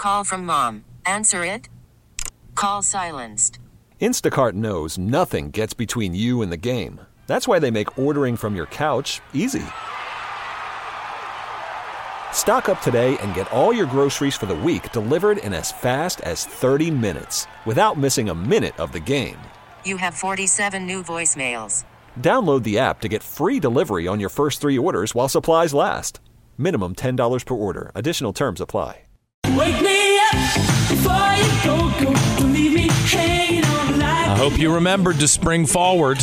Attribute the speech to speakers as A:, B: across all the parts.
A: call from mom. Answer it. Call silenced.
B: Instacart knows nothing gets between you and the game. That's why they make ordering from your couch easy. Stock up today and get all your groceries for the week delivered in as fast as 30 minutes without missing a minute of the game.
A: You have 47 new voicemails.
B: Download the app to get free delivery on your first 3 orders while supplies last. Minimum $10 per order. Additional terms apply.
C: Wake me up before you go. Leave me hanging on like
D: I hope you remembered to spring forward.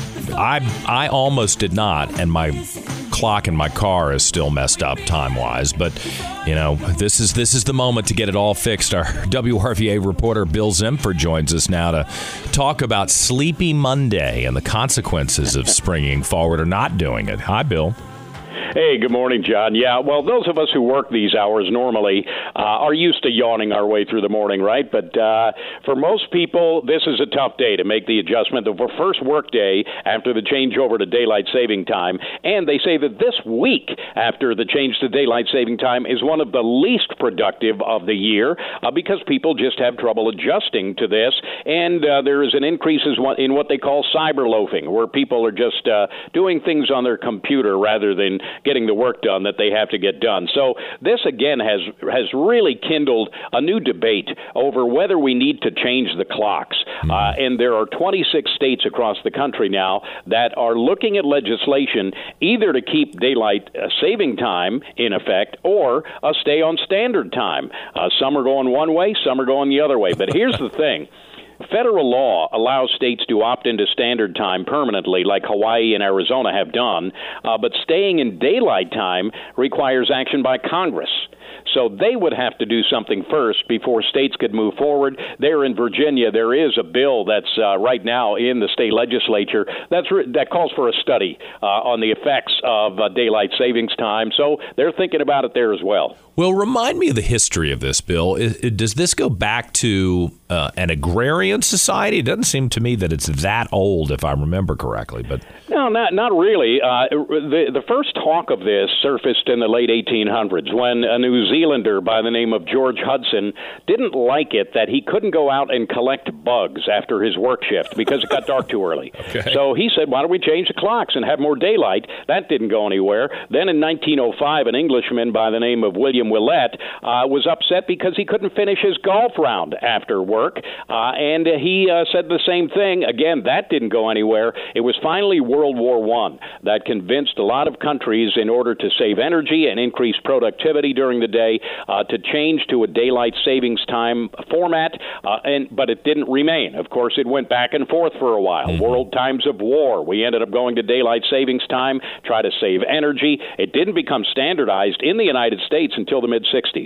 D: I almost did not, and my clock in my car is still messed up time-wise. But, you know, this is the moment to get it all fixed. Our WRVA reporter Bill Zimfer joins us now to talk about Sleepy Monday and the consequences of springing forward or not doing it. Hi, Bill.
E: Hey, good morning, John. Yeah, well, those of us who work these hours normally are used to yawning our way through the morning, right? But for most people, this is a tough day to make the adjustment of our first work day after the changeover to daylight saving time. And they say that this week after the change to daylight saving time is one of the least productive of the year because people just have trouble adjusting to this. And there is an increase in what they call cyber loafing, where people are just doing things on their computer rather than getting the work done that they have to get done. So this, again, has really kindled a new debate over whether we need to change the clocks. And there are 26 states across the country now that are looking at legislation either to keep daylight saving time in effect or stay on standard time. Some are going one way, some are going the other way. But here's the thing. Federal law allows states to opt into standard time permanently, like Hawaii and Arizona have done, but staying in daylight time requires action by Congress. So they would have to do something first before states could move forward. There in Virginia, there is a bill that's right now in the state legislature that calls for a study on the effects of daylight savings time. So they're thinking about it there as well.
D: Well, remind me of the history of this, Bill. Does this go back to an agrarian society? It doesn't seem to me that it's that old, if I remember correctly. But
E: no, not really. The first talk of this surfaced in the late 1800s when a New Zealander by the name of George Hudson didn't like it that he couldn't go out and collect bugs after his work shift because it got dark too early. Okay. So he said, why don't we change the clocks and have more daylight? That didn't go anywhere. Then in 1905, an Englishman by the name of William Willett was upset because he couldn't finish his golf round after work, and he said the same thing. Again, that didn't go anywhere. It was finally World War I that convinced a lot of countries, in order to save energy and increase productivity during the day, to change to a daylight savings time format, but it didn't remain. Of course, it went back and forth for a while. Mm-hmm. World times of war, we ended up going to daylight savings time, try to save energy. It didn't become standardized in the United States until the mid-'60s.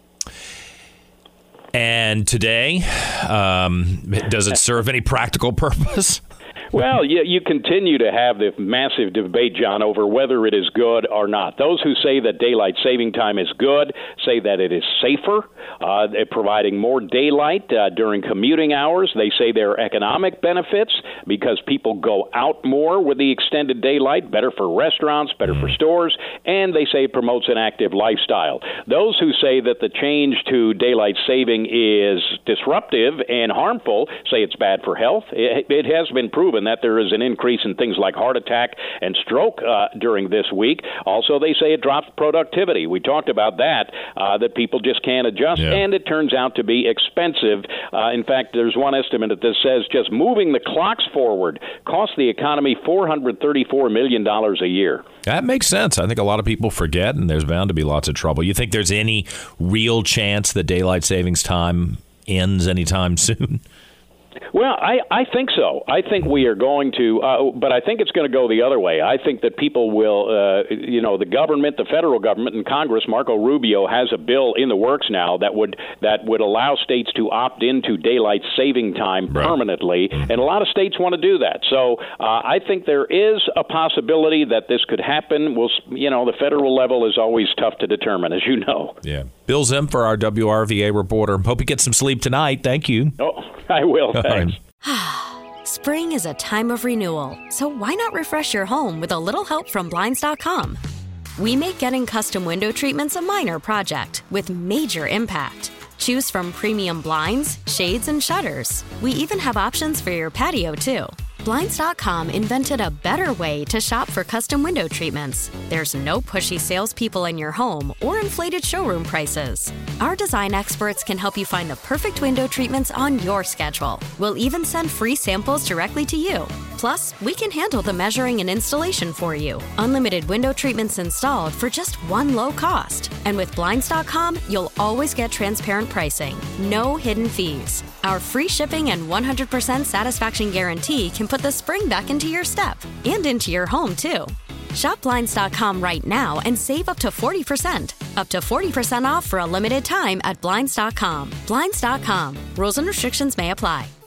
D: And today, does it serve any practical purpose?
E: Well, you continue to have this massive debate, John, over whether it is good or not. Those who say that daylight saving time is good say that it is safer, providing more daylight during commuting hours. They say there are economic benefits because people go out more with the extended daylight, better for restaurants, better for stores, and they say it promotes an active lifestyle. Those who say that the change to daylight saving is disruptive and harmful say it's bad for health. It has been proven that there is an increase in things like heart attack and stroke during this week. Also, they say it drops productivity. We talked about that people just can't adjust, and it turns out to be expensive. In fact, there's one estimate that says just moving the clocks forward costs the economy $434 million a year.
D: That makes sense. I think a lot of people forget, and there's bound to be lots of trouble. You think there's any real chance that daylight savings time ends anytime soon?
E: Well, I think so. I think we are going to, but I think it's going to go the other way. I think that people will, the government, the federal government and Congress, Marco Rubio has a bill in the works now that would allow states to opt into daylight saving time permanently, and a lot of states want to do that. So I think there is a possibility that this could happen. The federal level is always tough to determine, as you know.
D: Yeah. Bill Zimfer, our WRVA reporter. Hope you get some sleep tonight. Thank you.
E: Oh, I will. Thanks.
F: Spring is a time of renewal, so why not refresh your home with a little help from Blinds.com? We make getting custom window treatments a minor project with major impact. Choose from premium blinds, shades, and shutters. We even have options for your patio, too. Blinds.com invented a better way to shop for custom window treatments. There's no pushy salespeople in your home or inflated showroom prices. Our design experts can help you find the perfect window treatments on your schedule. We'll even send free samples directly to you. Plus, we can handle the measuring and installation for you. Unlimited window treatments installed for just one low cost. And with Blinds.com, you'll always get transparent pricing. No hidden fees. Our free shipping and 100% satisfaction guarantee can put the spring back into your step and into your home, too. Shop Blinds.com right now and save up to 40%. Up to 40% off for a limited time at Blinds.com. Blinds.com. Rules and restrictions may apply.